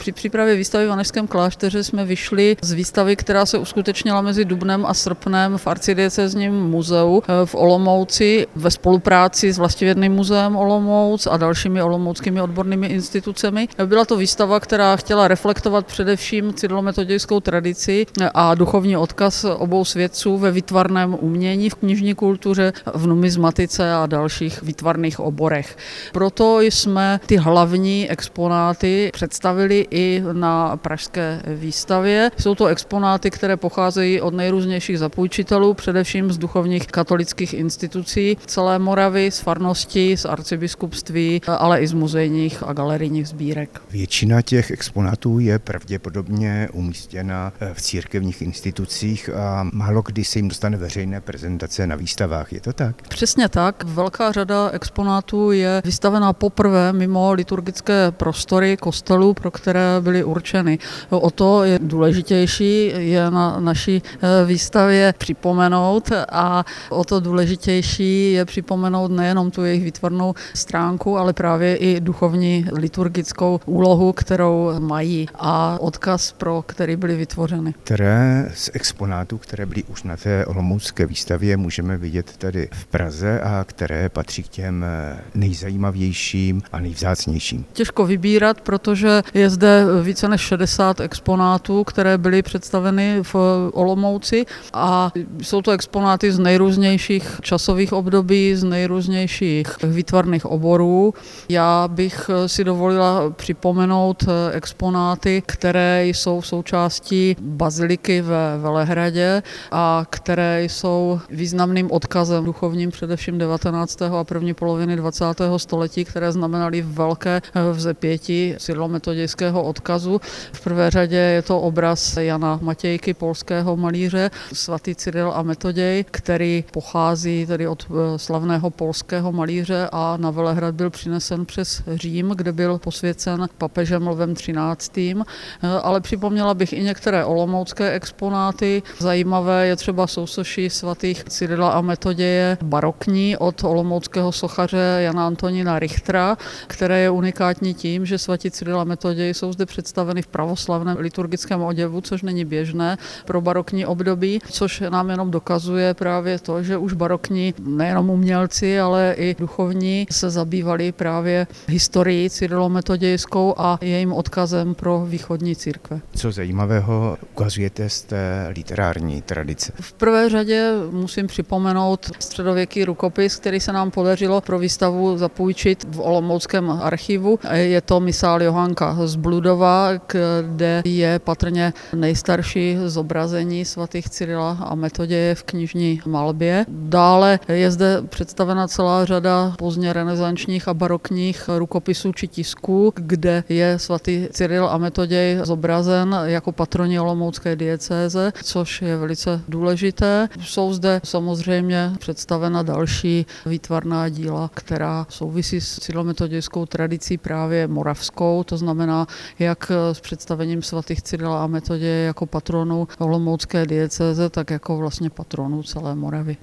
Při přípravě výstavy v Vanešském klášteře jsme vyšli z výstavy, která se uskutečnila mezi dubnem a srpnem v arcidiecézním muzeu v Olomouci ve spolupráci s Vlastivědným muzeem Olomouc a dalšími olomouckými odbornými institucemi. Byla to výstava, která chtěla reflektovat především cyrilometodějskou tradici a duchovní odkaz obou svědců ve výtvarném umění, v knižní kultuře, v numismatice a dalších výtvarných oborech. Proto jsme ty hlavní exponáty představili i na pražské výstavě. Jsou to exponáty, které pocházejí od nejrůznějších zapůjčitelů, především z duchovních katolických institucí celé Moravy, z farností, z arcibiskupství, ale i z muzejních a galerijních sbírek. Většina těch exponátů je pravděpodobně umístěna v církevních institucích a málo kdy se jim dostane veřejné prezentace na výstavách. Je to tak? Přesně tak. Velká řada exponátů je vystavena poprvé mimo liturgické prostory kostelů, pro které byly určeny. O to je důležitější je na naší výstavě připomenout a o to důležitější je připomenout nejenom tu jejich výtvarnou stránku, ale právě i duchovní liturgickou úlohu, kterou mají a odkaz, pro který byly vytvořeny. Které z exponátů, které byly už na té olomoucké výstavě, můžeme vidět tady v Praze a které patří k těm nejzajímavějším a nejvzácnějším? Těžko vybírat, protože je zde více než 60 exponátů, které byly představeny v Olomouci a jsou to exponáty z nejrůznějších časových období, z nejrůznějších výtvarných oborů. Já bych si dovolila připomenout exponáty, které jsou součástí baziliky ve Velehradě a které jsou významným odkazem duchovním především 19. a první poloviny 20. století, které znamenaly velké vzepětí cyrilometodějského odkazu. V prvé řadě je to obraz Jana Matějky, polského malíře, svatý Cyril a Metoděj, který pochází tedy od slavného polského malíře a na Velehrad byl přinesen přes Řím, kde byl posvěcen papežem Lvem XIII. Ale připomněla bych i některé olomoucké exponáty. Zajímavé je třeba sousoší svatých Cyrila a Metoděje barokní od olomouckého sochaře Jana Antonína Richtera, které je unikátní tím, že svatí Cyril a Metoděj jsou zde představeny v pravoslavném liturgickém oděvu, což není běžné pro barokní období, což nám jenom dokazuje právě to, že už barokní nejenom umělci, ale i duchovní se zabývali právě historií cyrilometodějskou a jejím odkazem pro východní církve. Co zajímavého ukazujete z té literární tradice? V prvé řadě musím připomenout středověký rukopis, který se nám podařilo pro výstavu zapůjčit v olomouckém archivu. Je to misál Johánka z Bludova, kde je patrně nejstarší zobrazení svatých Cyrila a Metoděje v knižní malbě. Dále je zde představena celá řada pozdně renesančních a barokních rukopisů či tisků, kde je svatý Cyril a Metoděj zobrazen jako patroni olomoucké diecéze, což je velice důležité. Jsou zde samozřejmě představena další výtvarná díla, která souvisí s cyrilometodějskou tradicí právě moravskou, to znamená jak s představením svatých Cyrila a Metoděje jako patronů olomoucké diecéze, tak jako vlastně patronů celé Moravy.